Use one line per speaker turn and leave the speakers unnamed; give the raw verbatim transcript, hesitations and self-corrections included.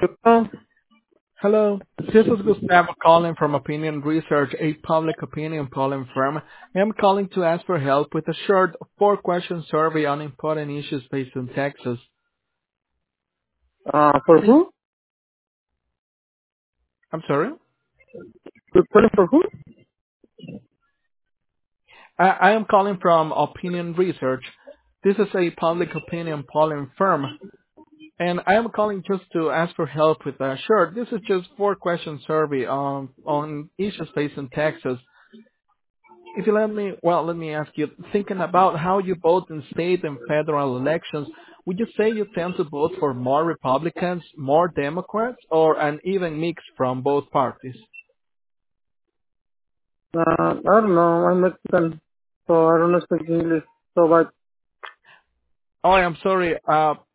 Oh,
Hello, this is Gustavo calling from Opinion Research, a public opinion polling firm. I'm calling to ask for help with a short four-question survey on important issues based in Texas.
uh, for who?
I'm sorry?
Preparing for who?
I, I am calling from Opinion Research. This is a public opinion polling firm, and I am calling just to ask for help with a short. This is just four-question survey on on issues based in Texas. If you let me, well, let me ask you, thinking about how you vote in state and federal elections, would you say you tend to vote for more Republicans, more Democrats, or an even mix from both parties?
Uh, I don't know. I'm Mexican, so I don't speak English. So, but
Oh, I'm sorry. Uh,